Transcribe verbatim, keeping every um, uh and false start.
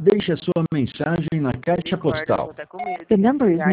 Deixe a sua mensagem na caixa postal. The number is